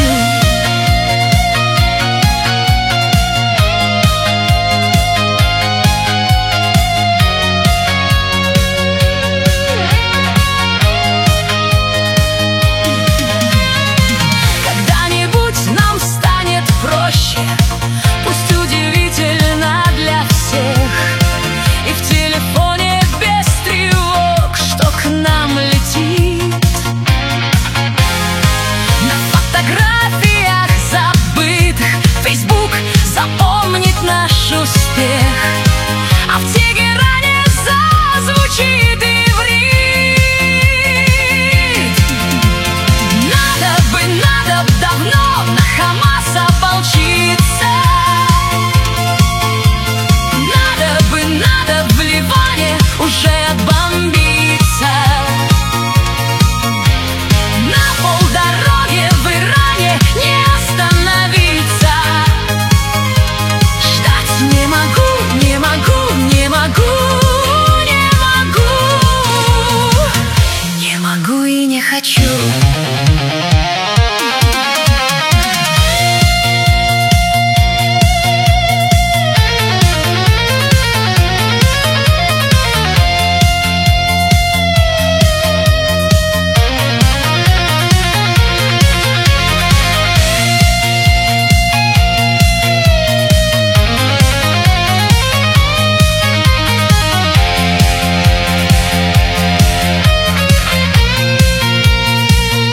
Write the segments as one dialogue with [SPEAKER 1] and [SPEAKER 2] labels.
[SPEAKER 1] Пусть удивительно для всех, и в телефоне без тревог, что к нам летит. На фотографиях забытых Facebook запомнит наш успех, а в Тегеране зазвучит иврит. Надо бы давно на Хамас ополчиться. Надо в Ливане уже отбомбиться. На полдороге в Иране не остановиться. Ждать не могу, не могу, не могу, не могу, не могу и не хочу.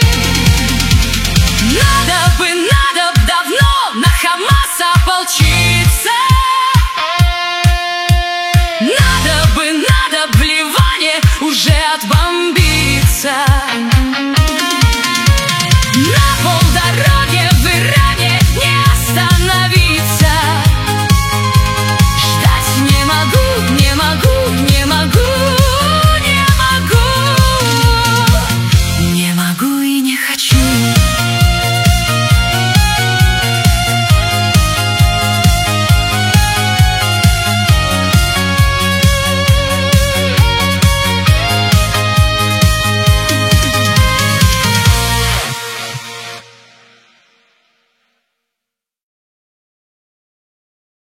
[SPEAKER 1] Надо бы давно на Хамас ополчиться.